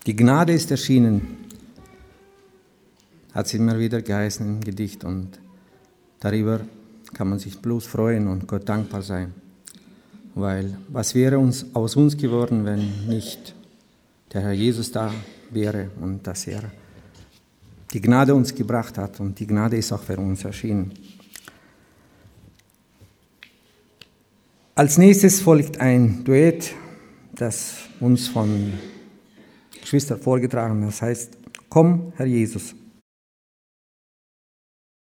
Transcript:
Die Gnade ist erschienen, hat es immer wieder geheißen im Gedicht, und darüber kann man sich bloß freuen und Gott dankbar sein. Weil was wäre aus uns geworden, wenn nicht der Herr Jesus da wäre und dass er die Gnade uns gebracht hat, und die Gnade ist auch für uns erschienen. Als nächstes folgt ein Duett, das uns von Geschwistern vorgetragen, das heißt: Komm, Herr Jesus.